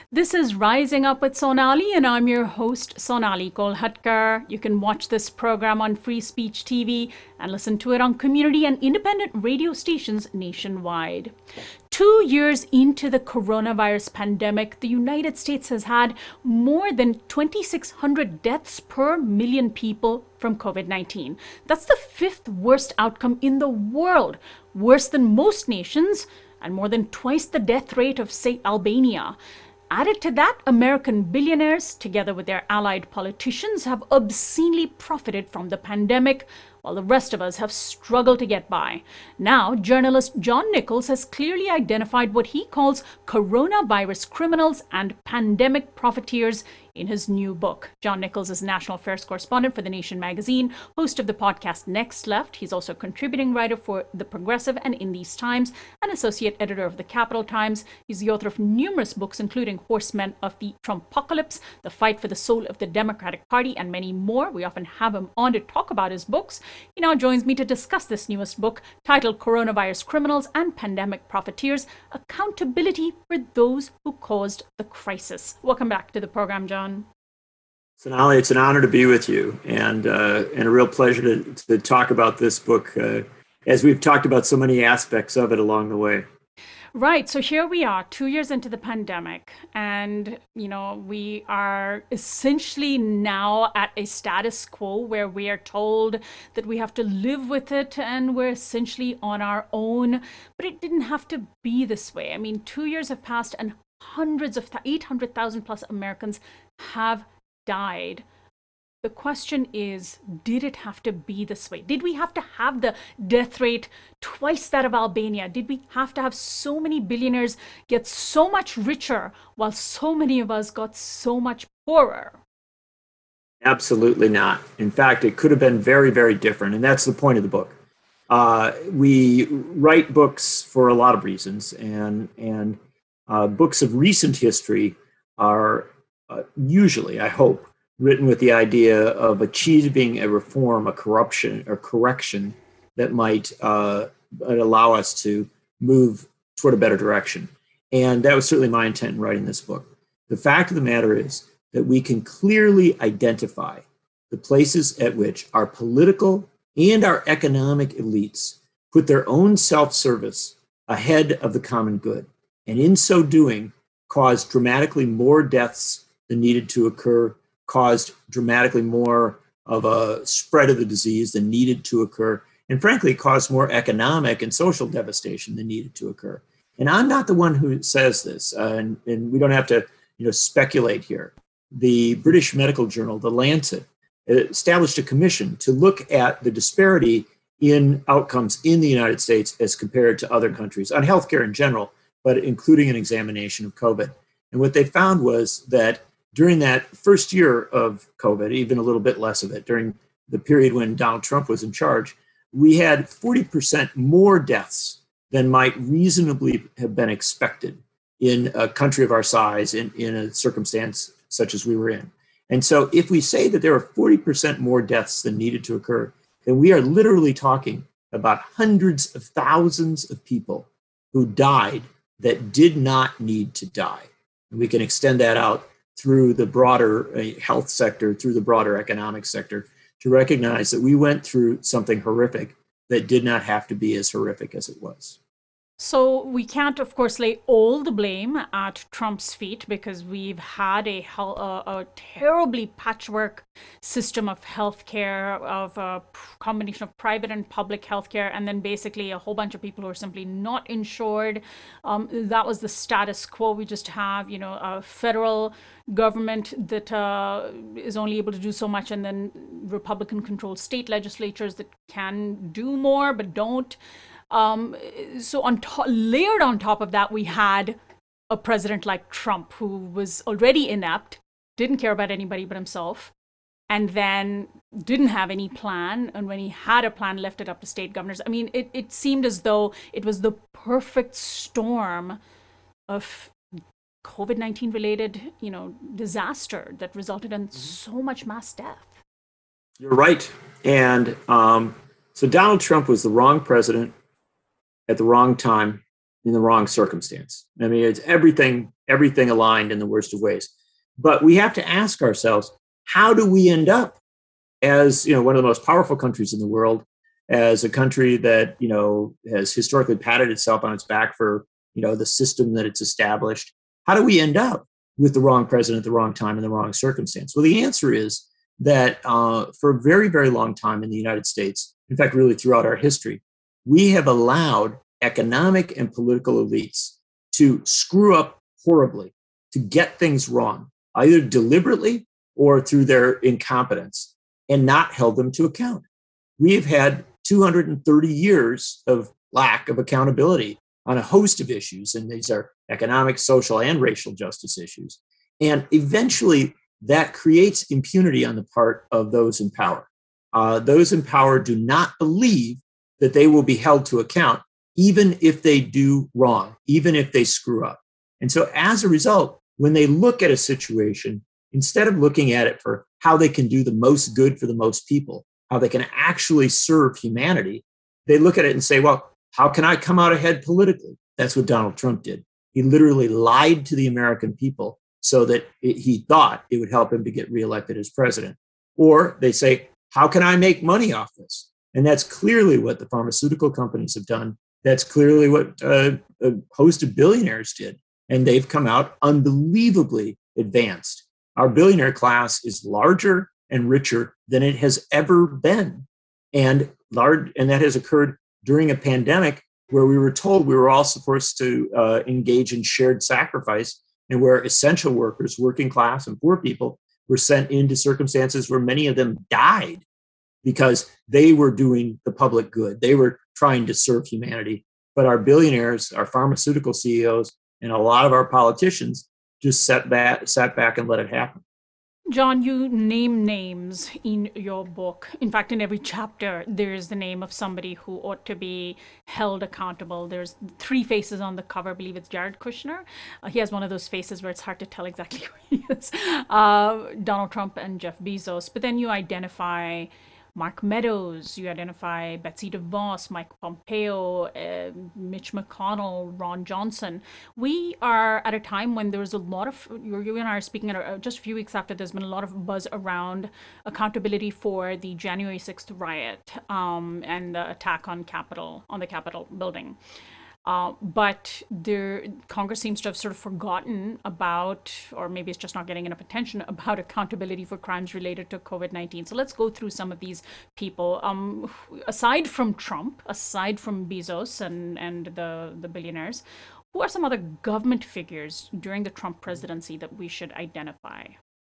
This is Rising Up with Sonali, and I'm your host, Sonali Kolhatkar. You can watch this program on Free Speech TV and listen to it on community and independent radio stations nationwide. 2 years into the coronavirus pandemic, the United States has had more than 2,600 deaths per million people from COVID-19. That's the fifth worst outcome in the world, worse than most nations, and more than twice the death rate of, say, Albania. Added to that, American billionaires, together with their allied politicians, have obscenely profited from the pandemic, while the rest of us have struggled to get by. Now, journalist John Nichols has clearly identified what he calls coronavirus criminals and pandemic profiteers in his new book. John Nichols is national affairs correspondent for The Nation magazine, host of the podcast Next Left. He's also a contributing writer for The Progressive and In These Times, and associate editor of The Capital Times. He's the author of numerous books, including Horsemen of the Trumpocalypse, The Fight for the Soul of the Democratic Party, and many more. We often have him on to talk about his books. He now joins me to discuss this newest book, titled Coronavirus Criminals and Pandemic Profiteers, Accountability for Those Who Caused the Crisis. Welcome back to the program, John. Sonali, it's an honor to be with you, and a real pleasure to talk about this book, as we've talked about so many aspects of it along the way. Right. So here we are, 2 years into the pandemic, and, we are essentially now at a status quo where we are told that we have to live with it and we're essentially on our own. But it didn't have to be this way. I mean, 2 years have passed and hundreds of 800,000 plus Americans have died. The question is, did it have to be this way? Did we have to have the death rate twice that of Albania? Did we have to have so many billionaires get so much richer while so many of us got so much poorer? Absolutely not. In fact, it could have been very, very different. And that's the point of the book. We write books for a lot of reasons, and books of recent history are usually, I hope, written with the idea of achieving a reform, a corruption, or correction that might allow us to move toward a better direction. And that was certainly my intent in writing this book. The fact of the matter is that we can clearly identify the places at which our political and our economic elites put their own self-service ahead of the common good, and in so doing, caused dramatically more deaths than needed to occur, caused dramatically more of a spread of the disease than needed to occur, and frankly, caused more economic and social devastation than needed to occur. And I'm not the one who says this, and we don't have to speculate here. The British medical journal, The Lancet, established a commission to look at the disparity in outcomes in the United States as compared to other countries on healthcare in general, but including an examination of COVID. And what they found was that during that first year of COVID, even a little bit less of it, during the period when Donald Trump was in charge, we had 40% more deaths than might reasonably have been expected in a country of our size, in a circumstance such as we were in. And so if we say that there are 40% more deaths than needed to occur, then we are literally talking about hundreds of thousands of people who died that did not need to die. And we can extend that out through the broader health sector, through the broader economic sector, to recognize that we went through something horrific that did not have to be as horrific as it was. So we can't, of course, lay all the blame at Trump's feet, because we've had a terribly patchwork system of healthcare, of a combination of private and public healthcare, and then basically a whole bunch of people who are simply not insured. That was the status quo. We just have, a federal government that is only able to do so much, and then Republican-controlled state legislatures that can do more but don't. So layered on top of that, we had a president like Trump, who was already inept, didn't care about anybody but himself, and then didn't have any plan. And when he had a plan, left it up to state governors. I mean, it seemed as though it was the perfect storm of COVID-19 related, disaster that resulted in so much mass death. You're right. And so Donald Trump was the wrong president at the wrong time in the wrong circumstance. I mean, it's everything aligned in the worst of ways. But we have to ask ourselves, how do we end up as, one of the most powerful countries in the world, as a country that, has historically patted itself on its back for, the system that it's established? How do we end up with the wrong president at the wrong time in the wrong circumstance? Well, the answer is that for a very, very long time in the United States, in fact, really throughout our history, we have allowed economic and political elites to screw up horribly, to get things wrong, either deliberately or through their incompetence, and not held them to account. We have had 230 years of lack of accountability on a host of issues, and these are economic, social, and racial justice issues. And eventually, that creates impunity on the part of those in power. Those in power do not believe that they will be held to account, even if they do wrong, even if they screw up. And so as a result, when they look at a situation, instead of looking at it for how they can do the most good for the most people, how they can actually serve humanity, they look at it and say, well, how can I come out ahead politically? That's what Donald Trump did. He literally lied to the American people so that he thought it would help him to get reelected as president. Or they say, how can I make money off this? And that's clearly what the pharmaceutical companies have done. That's clearly what a host of billionaires did. And they've come out unbelievably advanced. Our billionaire class is larger and richer than it has ever been. And that has occurred during a pandemic where we were told we were all supposed to engage in shared sacrifice, and where essential workers, working class and poor people, were sent into circumstances where many of them died because they were doing the public good. They were trying to serve humanity. But our billionaires, our pharmaceutical CEOs, and a lot of our politicians just sat back and let it happen. John, you name names in your book. In fact, in every chapter, there's the name of somebody who ought to be held accountable. There's 3 faces on the cover. I believe it's Jared Kushner. He has one of those faces where it's hard to tell exactly who he is. Donald Trump and Jeff Bezos. But then you identify Mark Meadows, you identify Betsy DeVos, Mike Pompeo, Mitch McConnell, Ron Johnson. We are at a time when there's a lot of, you and I are speaking at just a few weeks after there's been a lot of buzz around accountability for the January 6th riot and the attack on the Capitol building. But Congress seems to have sort of forgotten about, or maybe it's just not getting enough attention, about accountability for crimes related to COVID-19. So let's go through some of these people. Aside from Trump, aside from Bezos and the billionaires, who are some other government figures during the Trump presidency that we should identify?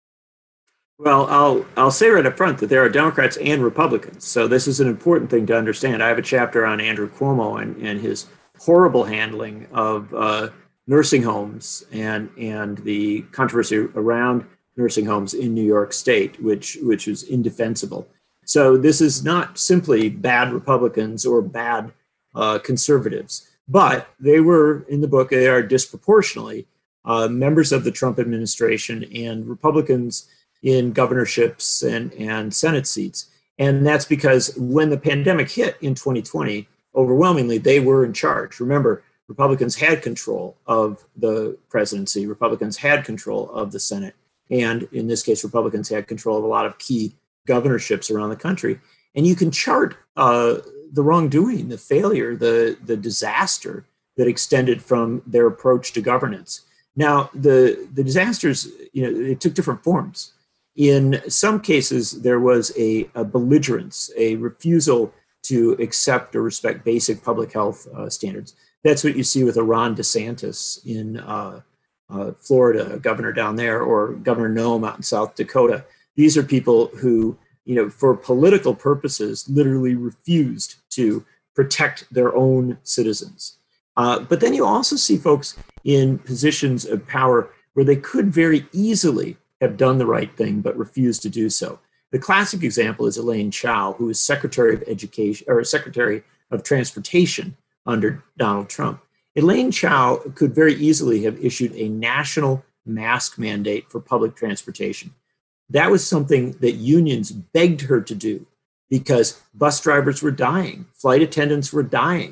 Well, I'll say right up front that there are Democrats and Republicans. So this is an important thing to understand. I have a chapter on Andrew Cuomo and his horrible handling of nursing homes and the controversy around nursing homes in New York State, which is indefensible. So this is not simply bad Republicans or bad conservatives, but they were, in the book, they are disproportionately members of the Trump administration and Republicans in governorships and Senate seats. And that's because when the pandemic hit in 2020, overwhelmingly, they were in charge. Remember, Republicans had control of the presidency. Republicans had control of the Senate. And in this case, Republicans had control of a lot of key governorships around the country. And you can chart the wrongdoing, the failure, the disaster that extended from their approach to governance. Now, the disasters, it took different forms. In some cases, there was a belligerence, a refusal to accept or respect basic public health standards. That's what you see with Ron DeSantis in Florida, a governor down there, or Governor Noem out in South Dakota. These are people who, for political purposes, literally refused to protect their own citizens. But then you also see folks in positions of power where they could very easily have done the right thing, but refused to do so. The classic example is Elaine Chao, who was Secretary of Education or Secretary of Transportation under Donald Trump. Elaine Chao could very easily have issued a national mask mandate for public transportation. That was something that unions begged her to do because bus drivers were dying, flight attendants were dying,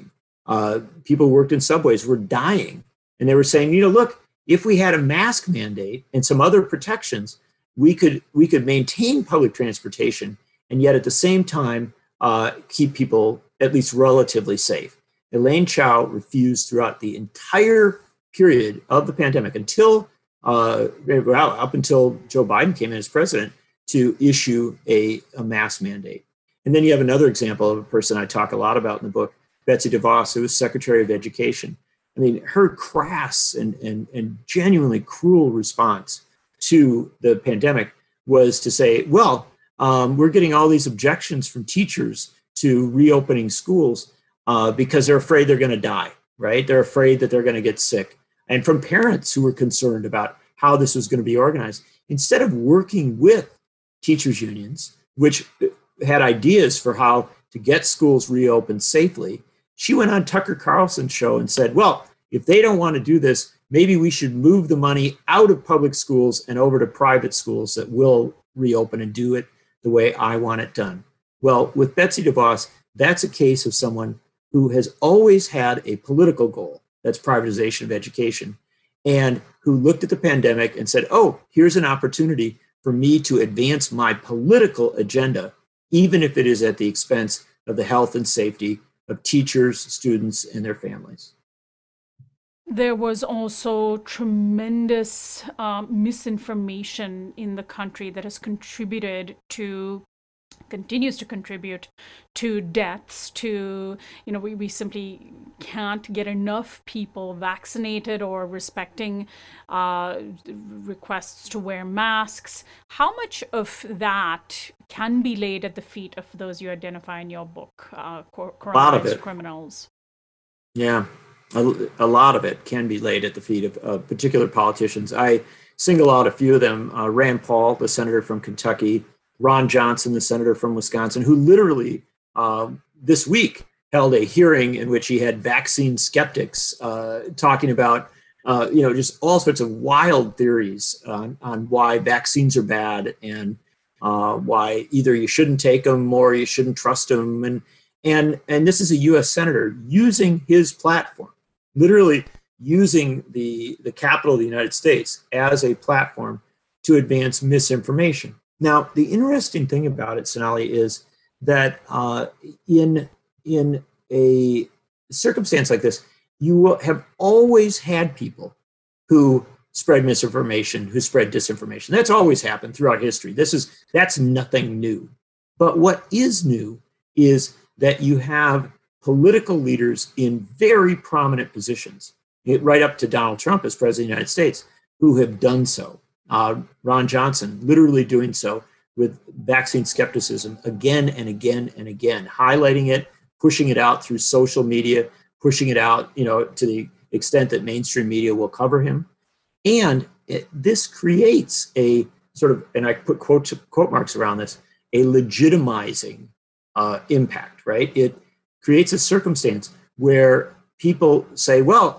People who worked in subways were dying. And they were saying, look, if we had a mask mandate and some other protections, we could maintain public transportation and yet at the same time keep people at least relatively safe. Elaine Chao refused throughout the entire period of the pandemic up until Joe Biden came in as president to issue a mask mandate. And then you have another example of a person I talk a lot about in the book, Betsy DeVos, who was Secretary of Education. I mean, her crass and genuinely cruel response to the pandemic was to say, well, we're getting all these objections from teachers to reopening schools because they're afraid they're going to die, right? They're afraid that they're going to get sick. And from parents who were concerned about how this was going to be organized, instead of working with teachers' unions, which had ideas for how to get schools reopened safely, she went on Tucker Carlson's show and said, well, if they don't want to do this, maybe we should move the money out of public schools and over to private schools that will reopen and do it the way I want it done. Well, with Betsy DeVos, that's a case of someone who has always had a political goal, that's privatization of education, and who looked at the pandemic and said, oh, here's an opportunity for me to advance my political agenda, even if it is at the expense of the health and safety of teachers, students, and their families. There was also tremendous misinformation in the country that has continues to contribute to deaths, to, we simply can't get enough people vaccinated or respecting requests to wear masks. How much of that can be laid at the feet of those you identify in your book, coronavirus criminals? Yeah, a lot of it can be laid at the feet of particular politicians. I single out a few of them. Rand Paul, the senator from Kentucky, Ron Johnson, the senator from Wisconsin, who literally this week held a hearing in which he had vaccine skeptics talking about, just all sorts of wild theories on why vaccines are bad and why either you shouldn't take them or you shouldn't trust them. And this is a U.S. senator using his platform, literally using the Capitol of the United States as a platform to advance misinformation. Now, the interesting thing about it, Sonali, is that in a circumstance like this, you have always had people who spread misinformation, who spread disinformation. That's always happened throughout history. That's nothing new. But what is new is that you have political leaders in very prominent positions, right up to Donald Trump as president of the United States, who have done so. Ron Johnson literally doing so with vaccine skepticism again and again and again, highlighting it, pushing it out through social media, pushing it out, to the extent that mainstream media will cover him. And this creates a sort of, and I put quote marks around this, a legitimizing impact, right? It creates a circumstance where people say, well,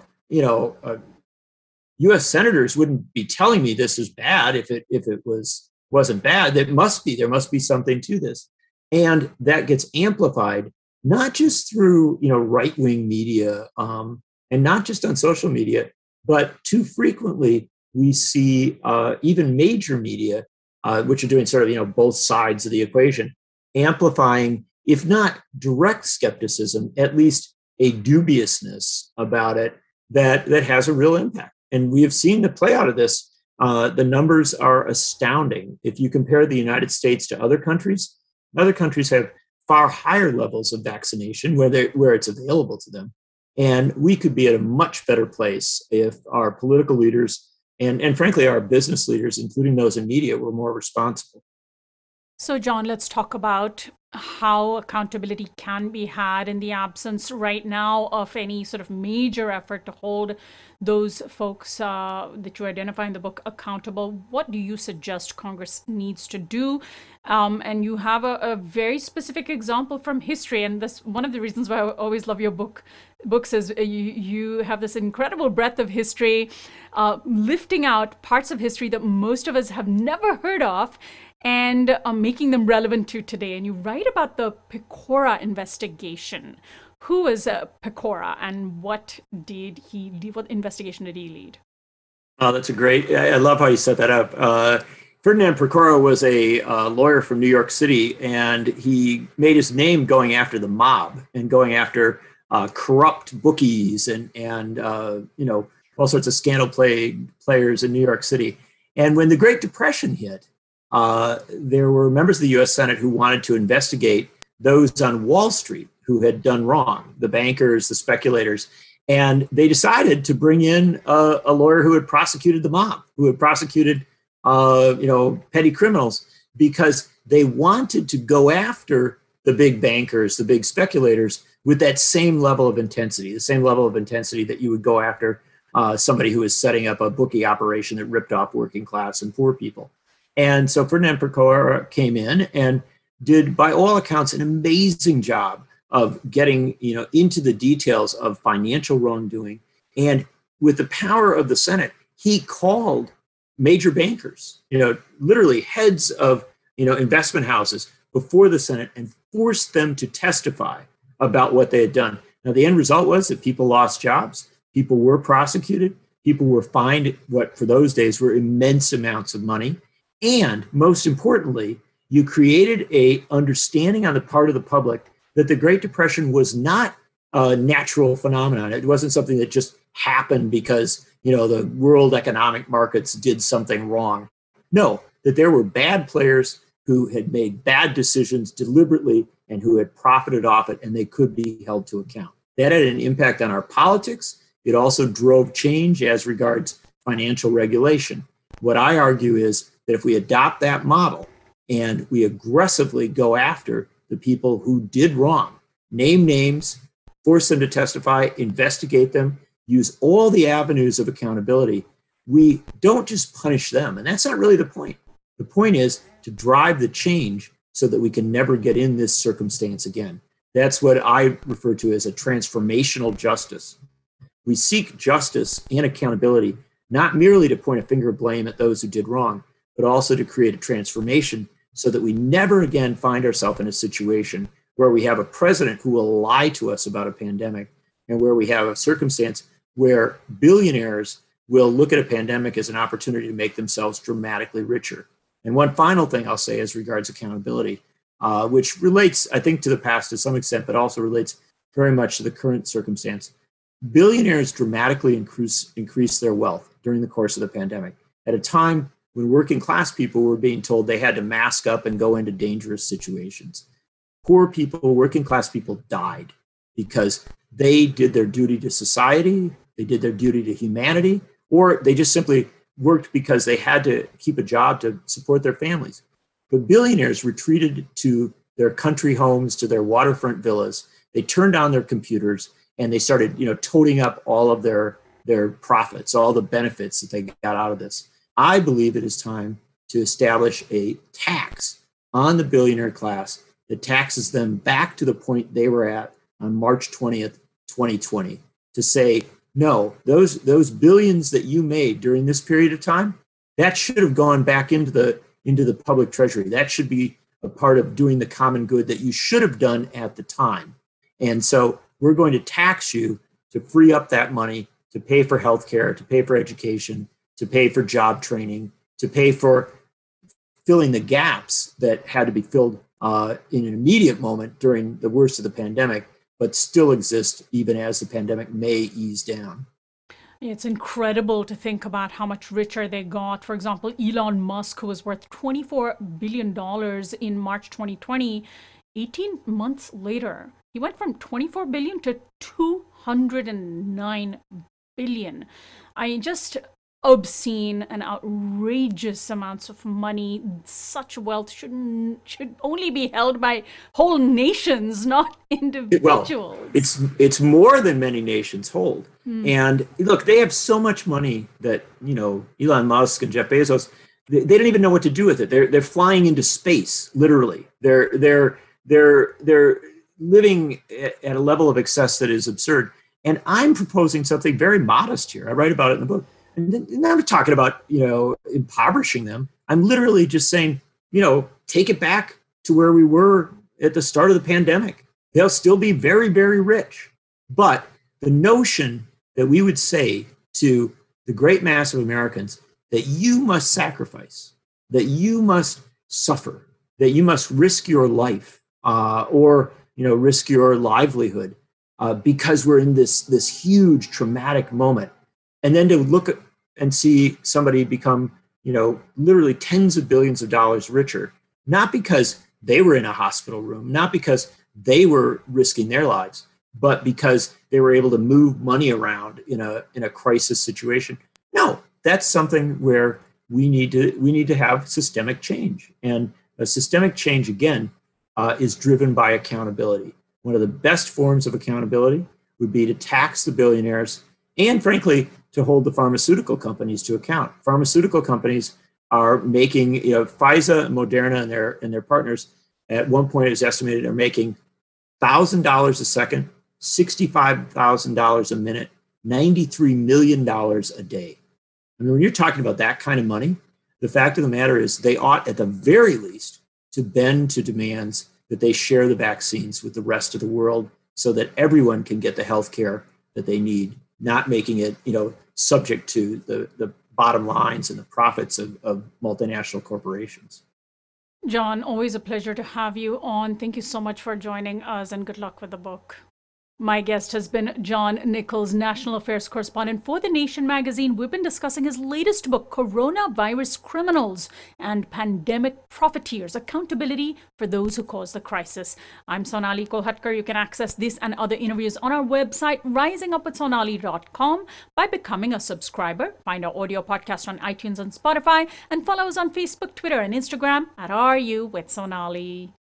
U.S. senators wouldn't be telling me this is bad if it wasn't bad. There must be something to this, and that gets amplified not just through right-wing media and not just on social media, but too frequently we see even major media, which are doing sort of both sides of the equation, amplifying, if not direct skepticism, at least a dubiousness about it that has a real impact. And we have seen the play out of this. The numbers are astounding. If you compare the United States to other countries have far higher levels of vaccination where it's available to them. And we could be at a much better place if our political leaders and frankly, our business leaders, including those in media, were more responsible. So, John, let's talk about how accountability can be had in the absence right now of any sort of major effort to hold those folks that you identify in the book accountable. What do you suggest Congress needs to do? And you have a very specific example from history. And that's one of the reasons why I always love your books is you have this incredible breadth of history, lifting out parts of history that most of us have never heard of, and making them relevant to today. And you write about the Pecora investigation, Who was Pecora, and what investigation did he lead? Oh, that's a great. I love how you set that up. Ferdinand Pecora was a lawyer from New York City, and he made his name going after the mob and going after corrupt bookies and all sorts of scandal players in New York City. And when the Great Depression hit, there were members of the U.S. Senate who wanted to investigate those on Wall Street who had done wrong, the bankers, the speculators. And they decided to bring in a lawyer who had prosecuted the mob, who had prosecuted, petty criminals, because they wanted to go after the big bankers, the big speculators, with that same level of intensity, the same level of intensity that you would go after somebody who is setting up a bookie operation that ripped off working class and poor people. And so Ferdinand Pecora came in and did, by all accounts, an amazing job of getting into the details of financial wrongdoing. And with the power of the Senate, he called major bankers, literally heads of investment houses before the Senate and forced them to testify about what they had done. Now, the end result was that people lost jobs, people were prosecuted, people were fined what for those days were immense amounts of money. And most importantly, you created a understanding on the part of the public that the Great Depression was not a natural phenomenon. It wasn't something that just happened because, the world economic markets did something wrong. No, that there were bad players who had made bad decisions deliberately and who had profited off it, and they could be held to account. That had an impact on our politics. It also drove change as regards financial regulation. What I argue is that if we adopt that model and we aggressively go after the people who did wrong, name names, force them to testify, investigate them, use all the avenues of accountability, we don't just punish them. And that's not really the point. The point is to drive the change so that we can never get in this circumstance again. That's what I refer to as a transformational justice. We seek justice and accountability, not merely to point a finger of blame at those who did wrong, but also to create a transformation so that we never again find ourselves in a situation where we have a president who will lie to us about a pandemic, and where we have a circumstance where billionaires will look at a pandemic as an opportunity to make themselves dramatically richer. And one final thing I'll say as regards accountability, which relates, I think, to the past to some extent, but also relates very much to the current circumstance. Billionaires dramatically increased their wealth during the course of the pandemic at a time when working class people were being told they had to mask up and go into dangerous situations. Poor people, working class people died because they did their duty to society, they did their duty to humanity, or they just simply worked because they had to keep a job to support their families. But billionaires retreated to their country homes, to their waterfront villas. They turned on their computers and they started, toting up all of their profits, all the benefits that they got out of this. I believe it is time to establish a tax on the billionaire class that taxes them back to the point they were at on March 20th, 2020, to say, no, those billions that you made during this period of time, that should have gone back into the public treasury. That should be a part of doing the common good that you should have done at the time. And so we're going to tax you to free up that money to pay for healthcare, to pay for education, to pay for job training, to pay for filling the gaps that had to be filled in an immediate moment during the worst of the pandemic, but still exist even as the pandemic may ease down. It's incredible to think about how much richer they got. For example, Elon Musk, who was worth $24 billion in March 2020, 18 months later, he went from 24 billion to 209 billion. Just obscene and outrageous amounts of money. Such wealth should only be held by whole nations, not individuals. Well, it's more than many nations hold. And look, they have so much money that Elon Musk and Jeff Bezos, they don't even know what to do with it. They're flying into space, literally. They're living at a level of excess that is absurd. And I'm proposing something very modest here. I write about it in the book. And I'm not talking about, impoverishing them. I'm literally just saying, take it back to where we were at the start of the pandemic. They'll still be very, very rich. But the notion that we would say to the great mass of Americans that you must sacrifice, that you must suffer, that you must risk your life or risk your livelihood because we're in this huge traumatic moment, and then to look at and see somebody become literally tens of billions of dollars richer, not because they were in a hospital room, not because they were risking their lives, but because they were able to move money around in a crisis situation. No, that's something where we need to have systemic change, and a systemic change again is driven by accountability. One of the best forms of accountability would be to tax the billionaires and, frankly, to hold the pharmaceutical companies to account. Pharmaceutical companies are making, Pfizer and Moderna and their partners at one point is estimated are making $1,000 a second, $65,000 a minute, $93 million a day. I mean, when you're talking about that kind of money, the fact of the matter is they ought, at the very least, to bend to demands that they share the vaccines with the rest of the world so that everyone can get the health care that they need, not making it, subject to the bottom lines and the profits of multinational corporations. John, always a pleasure to have you on. Thank you so much for joining us, and good luck with the book. My guest has been John Nichols, National Affairs Correspondent for The Nation magazine. We've been discussing his latest book, Coronavirus Criminals and Pandemic Profiteers, Accountability for Those Who Caused the Crisis. I'm Sonali Kolhatkar. You can access this and other interviews on our website, risingupwithsonali.com, by becoming a subscriber. Find our audio podcast on iTunes and Spotify, and follow us on Facebook, Twitter, and Instagram at RU with Sonali.